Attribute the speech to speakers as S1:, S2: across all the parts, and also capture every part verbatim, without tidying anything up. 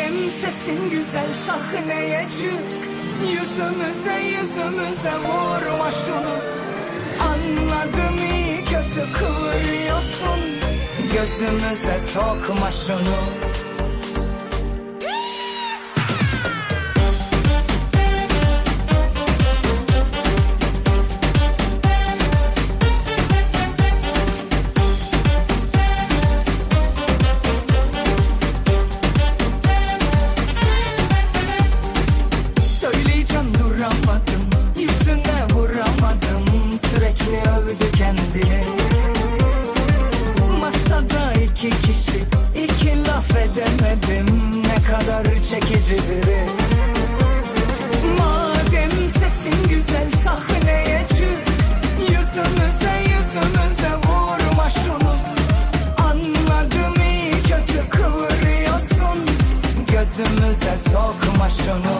S1: Madem sesin güzel sahneye çık, yüzümüze yüzümüze vurma şunu. Anladım iyi kötü kıvırıyorsun, gözümüze sokma şunu. Sürekli övdü kendini. Masada iki kişi, iki laf edemedim. Ne kadar çekici biri. Madem sesin güzel sahneye çık, yüzümüze yüzümüze vurma şunu. Anladım iyi kötü kıvırıyorsun, gözümüze sokma şunu.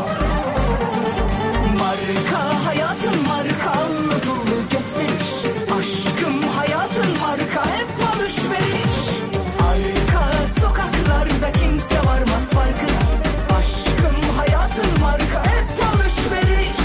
S1: Marka hayatın markalı dolu gösteriş. Aşkım hayatın marka hep alışveriş. Arka sokaklarda kimse varmaz farkına. Aşkım hayatın marka hep alışveriş.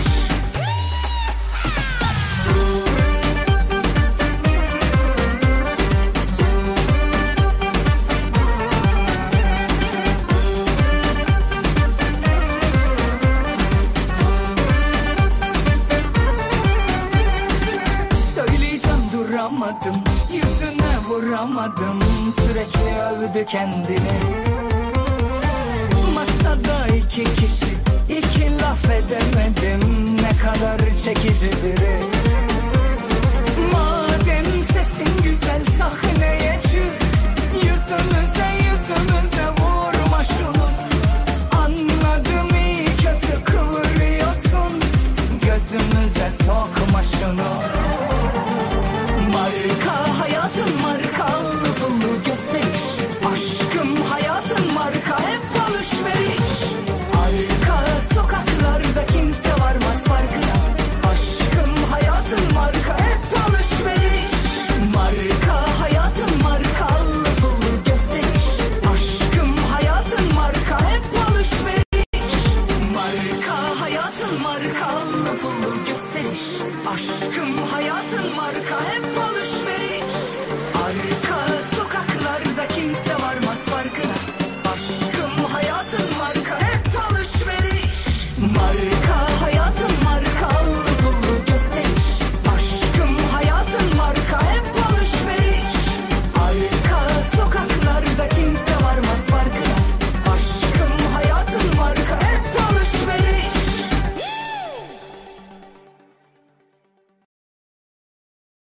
S1: Duramadım, yüzüne vuramadım. Sürekli övdü kendini. Masada iki kişi, iki laf edemedim. Ne kadar çekici biri. Madem sesin güzel sahneye çık, yüzümüze yüzümüze vurma şunu. Anladım iyi kötü kıvırıyorsun, gözümüze sokma şunu.